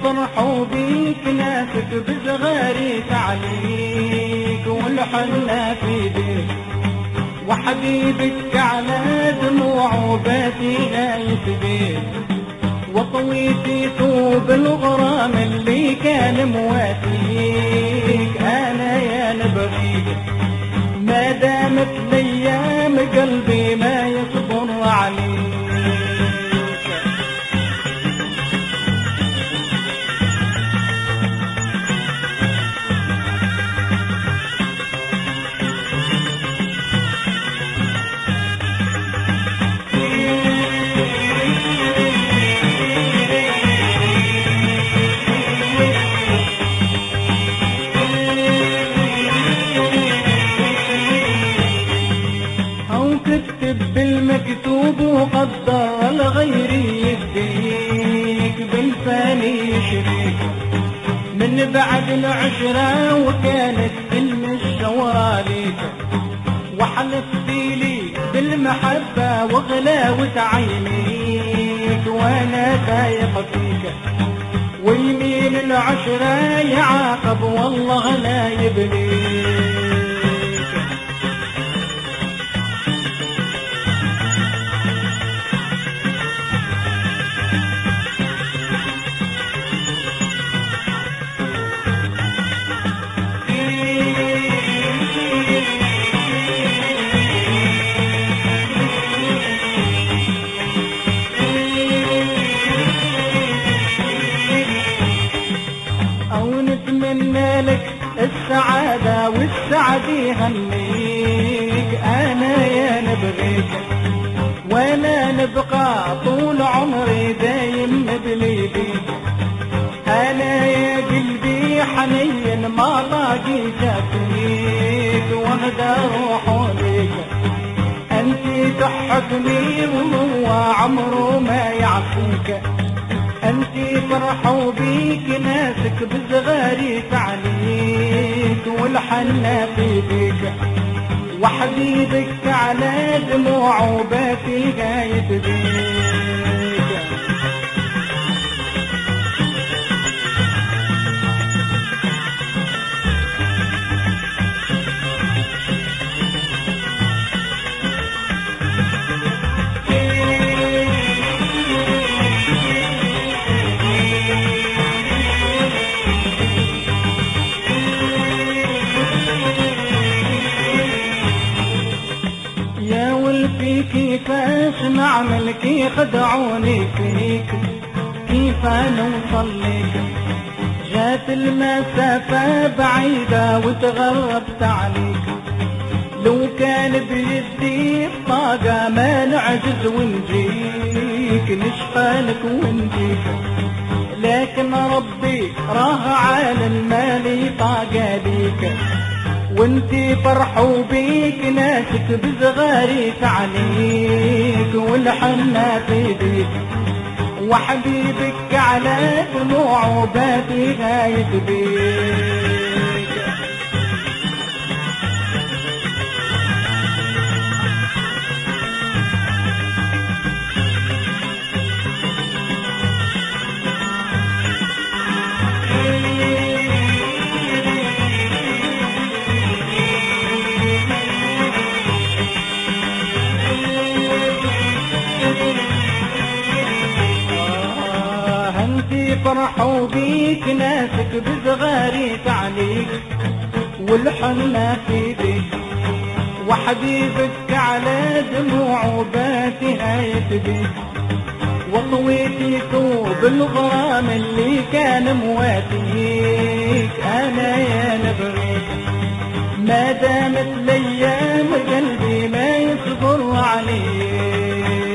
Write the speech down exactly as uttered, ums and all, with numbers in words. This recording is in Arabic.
فرحوا بيك ناسك بصغاري تعليك والحنة في بيك وحبيبك على دموع وباتي غايت بيك وطويتي ثوب الغرام اللي كان مواتيك انا يا نبغيك ما دامت الايام قلبي ما يصبر عليك. تكتب بالمكتوب وقدر الغير يهديك بالفاني شريك من بعد العشرة وكانت كلمة الشورى ليك وحلفت لي بالمحبة وغلاوة عينيك وانا ضايق فيك ويمين العشرة يعاقب والله لا يبليك. نتمنى لك السعادة والسعد يهنيك انا يا نبغيك وانا نبقى طول عمري دايم مبلي بيك انا يا قلبي حنين ما لاقي جافيك واهدى روح ليك انت تحبني وهو عمره ما يعصيك انتي فرحوا بيك ناسك بصغاري تعليك والحنة في بيك وحبيبك على دموع وباتي غايت بيك. كيفاش نعمل كي خدعوني فيك كيف نوصل ليك جات المسافة بعيدة وتغربت عليك لو كان بيدي الطاقة ما نعجز ونجيك نشفالك ونجيك لكن ربي راه عالم ما لي طاقة ليك وانتي فرحوا بيك ناسك بصغاري تعليك والحنة في بيك وحبيبك على دموع وباتي غايت بيك. فرحوا بيك ناسك بصغاري تعليك والحنة في بيك وحبيبك على دموع وباتي هايت بيك وطويتي ثوب الغرام اللي كان مواتيك انا يا نبغيك ما دامت الايام قلبي ما يصبر عليك.